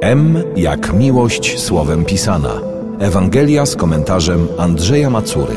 M jak miłość słowem pisana. Ewangelia z komentarzem Andrzeja Macury.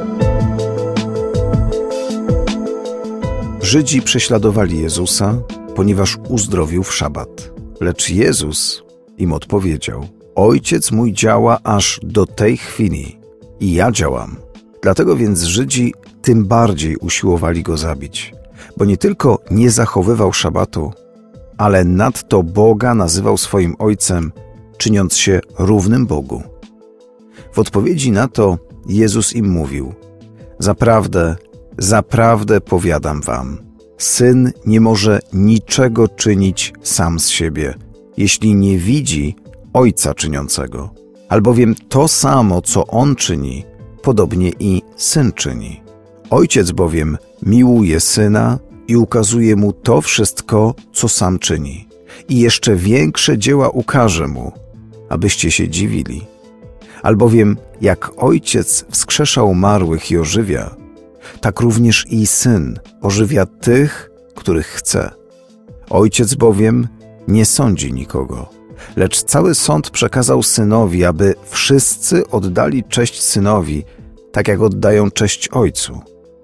Żydzi prześladowali Jezusa, ponieważ uzdrowił w szabat. Lecz Jezus im odpowiedział: Ojciec mój działa aż do tej chwili i ja działam. Dlatego więc Żydzi tym bardziej usiłowali go zabić, bo nie tylko nie zachowywał szabatu, ale nadto Boga nazywał swoim Ojcem, czyniąc się równym Bogu. W odpowiedzi na to Jezus im mówił: Zaprawdę, zaprawdę powiadam wam, Syn nie może niczego czynić sam z siebie, jeśli nie widzi Ojca czyniącego. Albowiem to samo, co On czyni, podobnie i Syn czyni. Ojciec bowiem miłuje Syna i ukazuje Mu to wszystko, co sam czyni. I jeszcze większe dzieła ukaże Mu, abyście się dziwili. Albowiem jak Ojciec wskrzesza umarłych i ożywia, tak również i Syn ożywia tych, których chce. Ojciec bowiem nie sądzi nikogo, lecz cały sąd przekazał Synowi, aby wszyscy oddali cześć Synowi, tak jak oddają cześć Ojcu.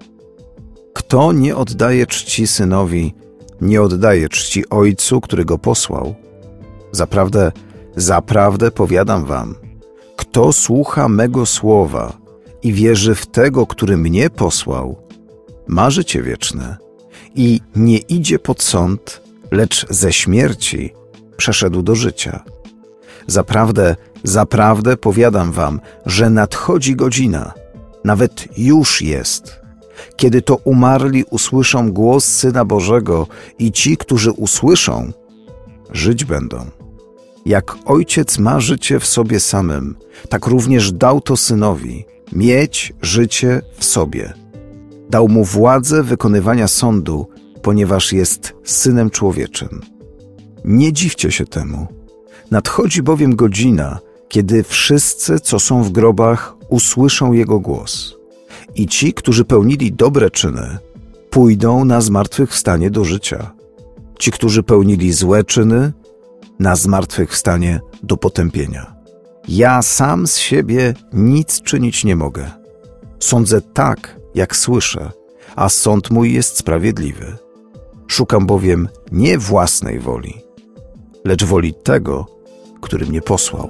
Kto nie oddaje czci Synowi, nie oddaje czci Ojcu, który Go posłał. Zaprawdę, zaprawdę powiadam wam, kto słucha mego słowa i wierzy w tego, który mnie posłał, ma życie wieczne i nie idzie pod sąd, lecz ze śmierci przeszedł do życia. Zaprawdę, zaprawdę powiadam wam, że nadchodzi godzina, nawet już jest, kiedy to umarli usłyszą głos Syna Bożego i ci, którzy usłyszą, żyć będą. Jak Ojciec ma życie w sobie samym, tak również dał to Synowi, mieć życie w sobie. Dał Mu władzę wykonywania sądu, ponieważ jest Synem Człowieczym. Nie dziwcie się temu. Nadchodzi bowiem godzina, kiedy wszyscy, co są w grobach, usłyszą Jego głos. I ci, którzy pełnili dobre czyny, pójdą na zmartwychwstanie do życia. Ci, którzy pełnili złe czyny, na zmartwychwstanie do potępienia. Ja sam z siebie nic czynić nie mogę. Sądzę tak, jak słyszę, a sąd mój jest sprawiedliwy. Szukam bowiem nie własnej woli, lecz woli tego, który mnie posłał.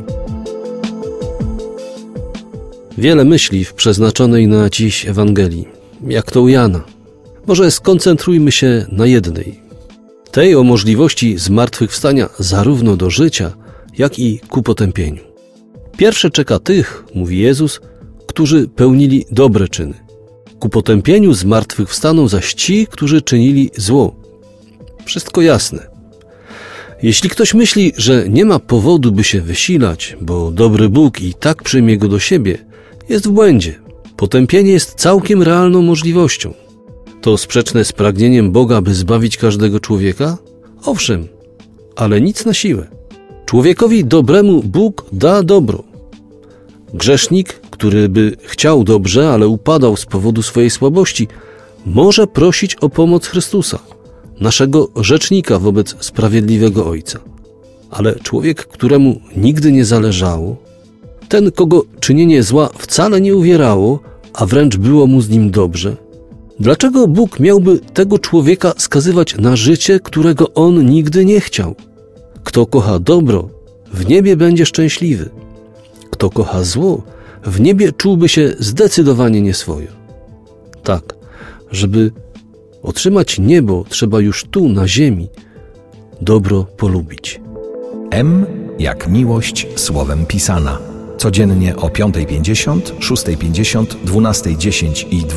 Wiele myśli w przeznaczonej na dziś Ewangelii, jak to u Jana. Może skoncentrujmy się na jednej. Tej o możliwości zmartwychwstania zarówno do życia, jak i ku potępieniu. Pierwsze czeka tych, mówi Jezus, którzy pełnili dobre czyny. Ku potępieniu zmartwychwstaną zaś ci, którzy czynili zło. Wszystko jasne. Jeśli ktoś myśli, że nie ma powodu, by się wysilać, bo dobry Bóg i tak przyjmie go do siebie, jest w błędzie. Potępienie jest całkiem realną możliwością. To sprzeczne z pragnieniem Boga, by zbawić każdego człowieka? Owszem, ale nic na siłę. Człowiekowi dobremu Bóg da dobro. Grzesznik, który by chciał dobrze, ale upadał z powodu swojej słabości, może prosić o pomoc Chrystusa, naszego rzecznika wobec sprawiedliwego Ojca. Ale człowiek, któremu nigdy nie zależało, ten, kogo czynienie zła wcale nie uwierało, a wręcz było mu z nim dobrze, dlaczego Bóg miałby tego człowieka skazywać na życie, którego on nigdy nie chciał? Kto kocha dobro, w niebie będzie szczęśliwy. Kto kocha zło, w niebie czułby się zdecydowanie nieswojo. Tak, żeby otrzymać niebo, trzeba już tu, na ziemi, dobro polubić. M jak miłość słowem pisana. Codziennie o 5:50, 6:50, 12:10 i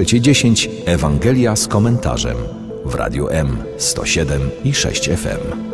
23:10 Ewangelia z komentarzem w Radiu M 107,6 FM.